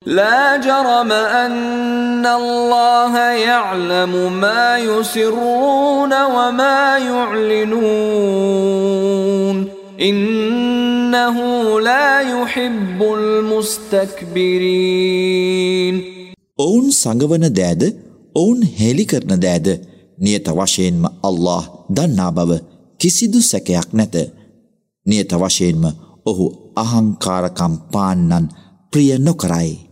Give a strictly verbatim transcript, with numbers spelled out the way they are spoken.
لا جرم أن الله يعلم ما يسرون وما يعلنون إنه لا يحب المستكبرين. ඔවුන් සංගවන දෑද ඔවුන් හෙළි කරන දෑද නියත වශයෙන්ම අල්ලාහ් දන්නා බව කිසිදු සැකයක් නැත. නියත වශයෙන්ම ඔහු අහංකාරකම් පාන්නන් ප්‍රිය නොකරයි.